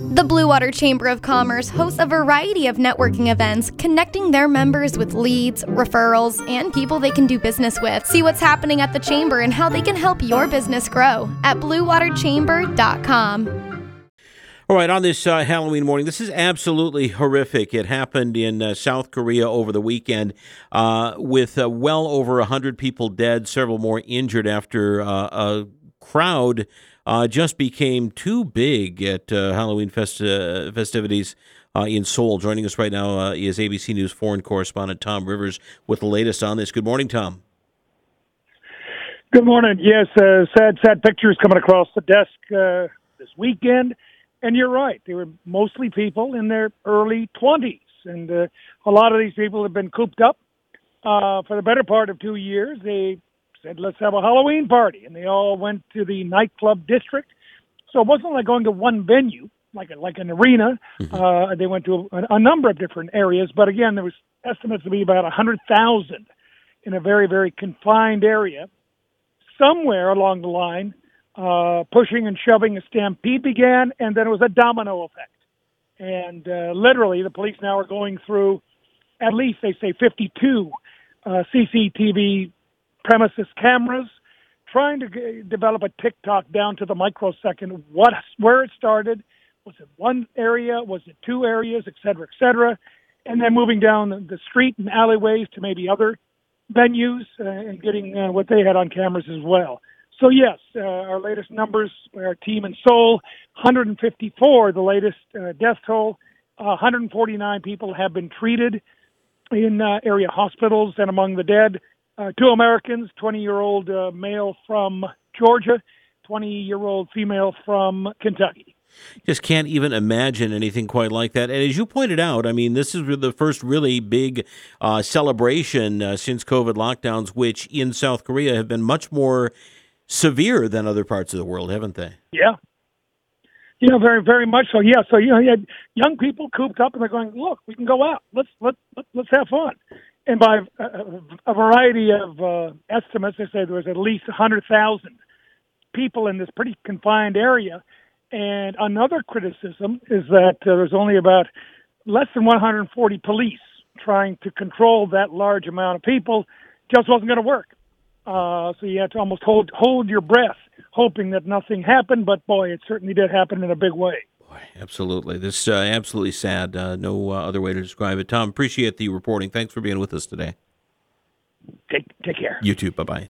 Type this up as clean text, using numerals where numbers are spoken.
The Blue Water Chamber of Commerce hosts a variety of networking events, connecting their members with leads, referrals, and people they can do business with. See what's happening at the Chamber and how they can help your business grow at bluewaterchamber.com. All right, on this Halloween morning, this is absolutely horrific. It happened in South Korea over the weekend with well over 100 people dead, several more injured after a crowd just became too big at Halloween festivities in Seoul. Joining us right now is ABC News foreign correspondent Tom Rivers with the latest on this. Good morning, Tom. Good morning. Yes, sad pictures coming across the desk this weekend. And you're right. They were mostly people in their early 20s. And a lot of these people have been cooped up for the better part of 2 years. They said, let's have a Halloween party. And they all went to the nightclub district. So it wasn't like going to one venue, like an arena. Mm-hmm. They went to a number of different areas. But again, there was estimates to be about 100,000 in a very, very confined area. Somewhere along the line, pushing and shoving, a stampede began, and then it was a domino effect. And literally, the police now are going through at least, they say, 52 CCTV premises cameras, trying to develop a tick-tock down to the microsecond, where it started. Was it one area? Was it two areas, et cetera, and then moving down the street and alleyways to maybe other venues and getting what they had on cameras as well. So, yes, our latest numbers, our team in Seoul, 154, the latest death toll. 149 people have been treated in area hospitals, and among the dead, 2 Americans, 20-year-old male from Georgia, 20-year-old female from Kentucky. Just can't even imagine anything quite like that. And as you pointed out, I mean, this is the first really big celebration since COVID lockdowns, which in South Korea have been much more severe than other parts of the world, haven't they? Yeah. Very, very much so. Yeah. So, you had young people cooped up and they're going, look, we can go out. Let's have fun. And by a variety of estimates, they say there was at least 100,000 people in this pretty confined area. And another criticism is that there's only about less than 140 police trying to control that large amount of people. Just wasn't going to work. So you had to almost hold your breath, hoping that nothing happened. But, boy, it certainly did happen in a big way. Boy, absolutely. This is absolutely sad. No other way to describe it. Tom, appreciate the reporting. Thanks for being with us today. Take care. You too. Bye-bye.